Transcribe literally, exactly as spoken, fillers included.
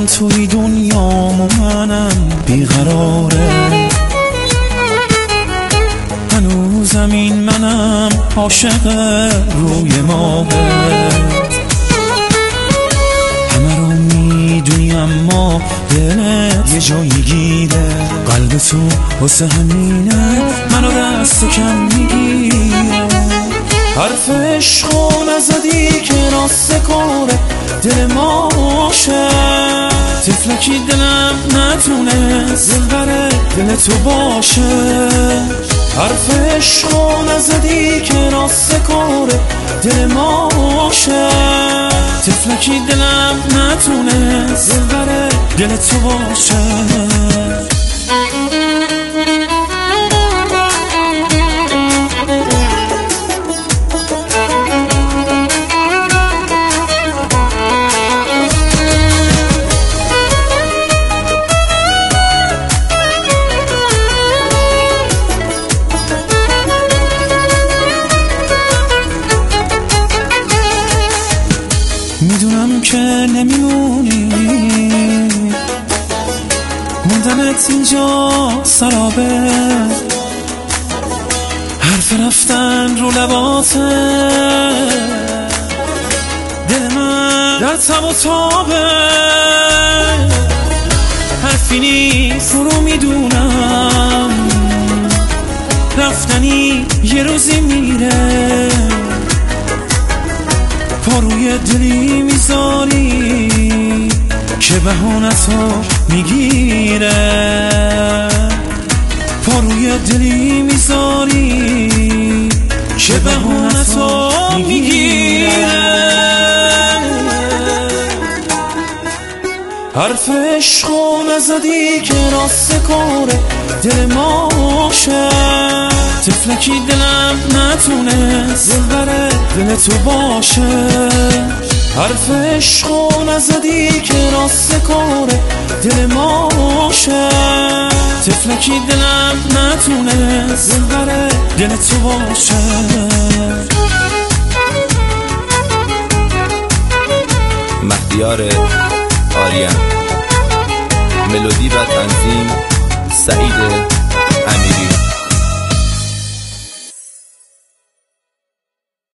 الان توی دنیام و منم بیقراره، هنوزم این منم عاشق روی ماهت. همه رو میدونی اما دلت یه جایی گیره، قلب تو واسه همینه منو دست کم میگیره. حرف عشقو نزدی که راست کاره دل ما باشه، تفلکی دلم نتونست دلبر دل تو باشه. حرف عشقو نزدی که راست کاره دل ما باشه، تفلکی دلم نتونست دلبر دل تو باشه. میدونم که نمیمونی، موندنت اینجا سرابه، حرف رفتن رو لباته، دل من در تب و تابه. حرفی نیست رو میدونم، رفتنی یه روزی میره، پاروی دلی میذاری که بهانتو میگیره، پاروی دلی میذاری که بهانتو میگیره. حرف عشقو نزدی که راست کاره دل ما باشه، تفلکی دلم نتونست دلبر دل تو باشه. حرف عشقو نزدی که راست کاره دل ما باشه، تفلکی دلم نتونست دلبر دل تو باشه. مهدیار آریان، ملودی و تنظیم سعید